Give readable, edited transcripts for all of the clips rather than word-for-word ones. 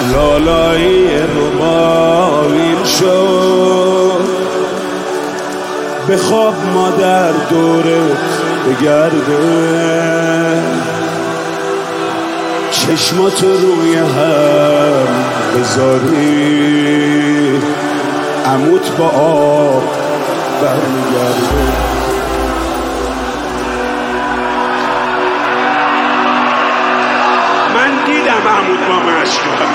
لالایی رباوین شد، به خواب مادر دورت بگرده، چشماتو روی هم بذاری، عموت با آب برمیگرده. من دیدم عموت با مشکل،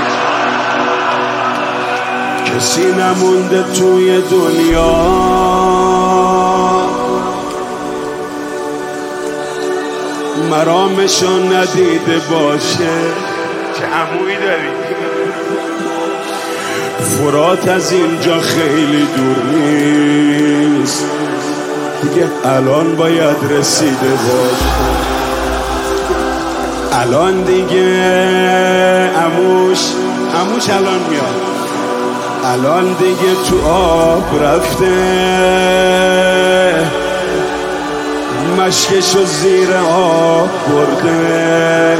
کسی نمونده توی دنیا مرامشو ندیده باشه. چه عمویی داری؟ فرات از اینجا خیلی دور نیست، دیگه الان باید رسیده باشه. الان دیگه عموش الان میاد، الان دیگه تو آب رفته، مشکشو زیر آب برده.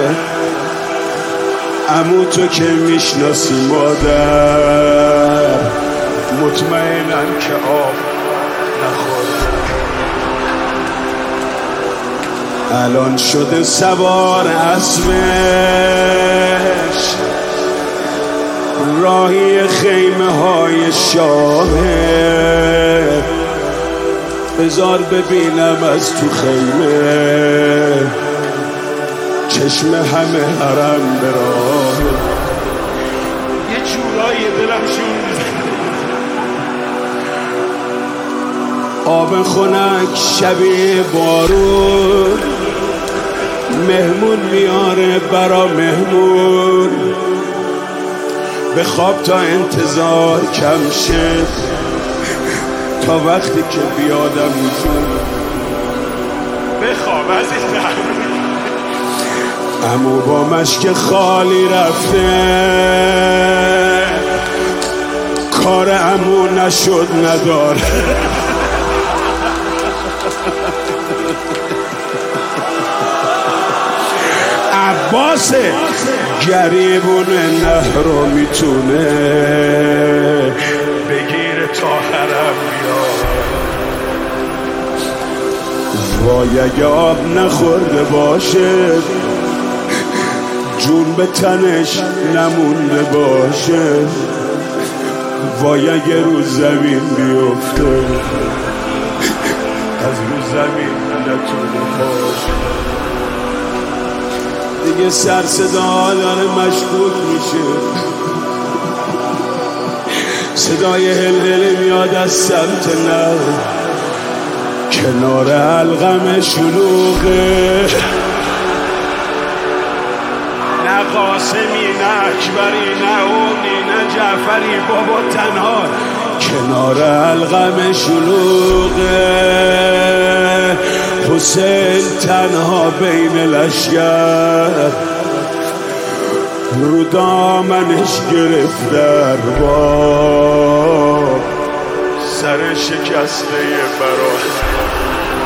عمو تو که میشناسی مادر، مطمئنم که آب نخورده. الان شده سوار اسبش، راهی خیمه های شاهه. بذار ببینم از تو خیمه، چشم همه حرم به راه. یه جورایی دلم شون آب خنک شبیه بارون، مهمون میاره برا مهمون. به خواب تا انتظار کم شد، تا وقتی که بیادم میزون. بخواب عزیزم. عمو با مشک خالی رفته، کار عمو نشد نداره. عباس گریبون نهرو میتونه بگیر تا حرم بیاد. وای اگه آب نخورده باشه، جون به تنش نمونده باشه. وای اگه رو زمین بیفته، از رو زمین نتونه باشه. دیگه سر صدا داره مشکوک میشه، صدای هلهله میاد از سمت نه، کنار حلقم شلوغه. نه قاسمی نه اکبری نه اونی نه جعفری، بابا تنها کنار حلقم شلوغه. حسین تنها بین لشگر، رو دامنش گرفت دربار، سر شکسته برای